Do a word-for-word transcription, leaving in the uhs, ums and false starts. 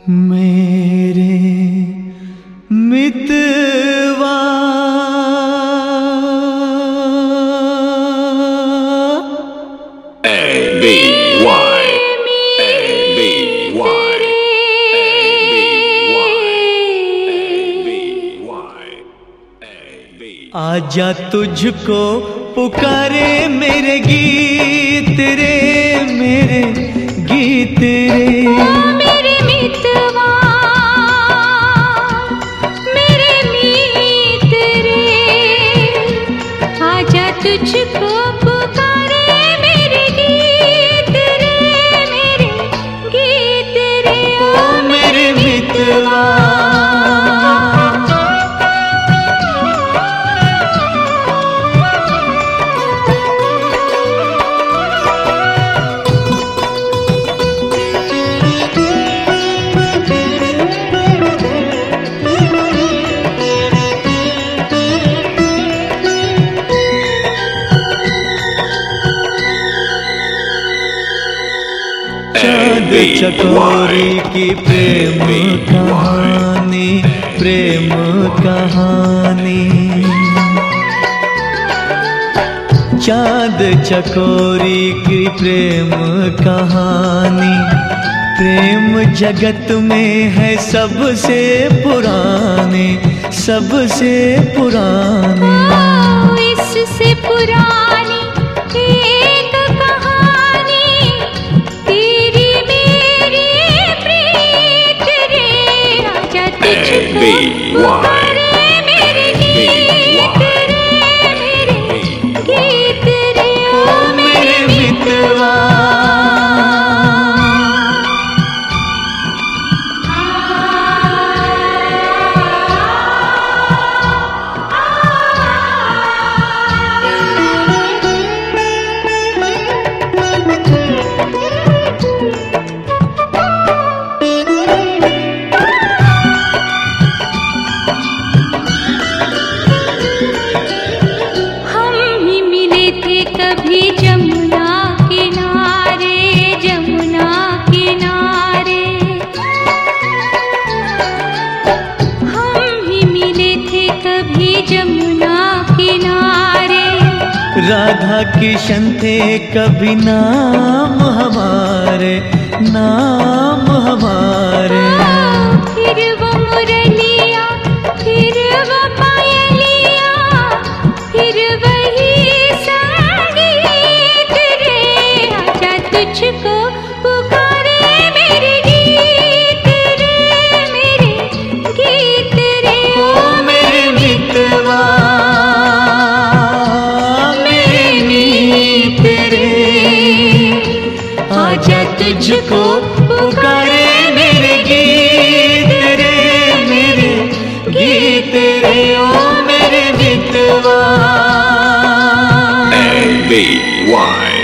मेरे मितवा A B Y A B Y A B Y A B आजा तुझको पुकारे मेरे गीत रे, मेरे गीत रे। मेरे मितवा मेरे मीत रे, आजा तुझको पुकारे मेरे गीत रे, मेरे गीत रे। ओ मेरे मितवा चाँद चकोरी की प्रेम कहानी, प्रेम कहानी। चाँद चकोरी की प्रेम कहानी, प्रेम जगत में है सबसे पुरानी, सबसे पुरानी। इससे पुरानी एक कहानी, तेरी मेरी प्रीत रे, आजा तुझको पुकारे मेरे गीत रे, मेरे गीत रे। ओ मेरे मितवा कभी जमुना किनारे, जमुना किनारे हम ही मिले थे कभी जमुना किनारे। राधा किशन थे कभी नाम हमारे, नाम हमारे। फिर वो मुरलिया, फिर वो पायलिया, फिर वही तुझको पुकारे मेरे गीत रे, मेरे गीत रे। ओ मेरे मितवा मेरे मीत रे, आजा तुझको पुकारे मेरे गीत रे, मेरे गीत रे। ओ मेरे मितवा A B Y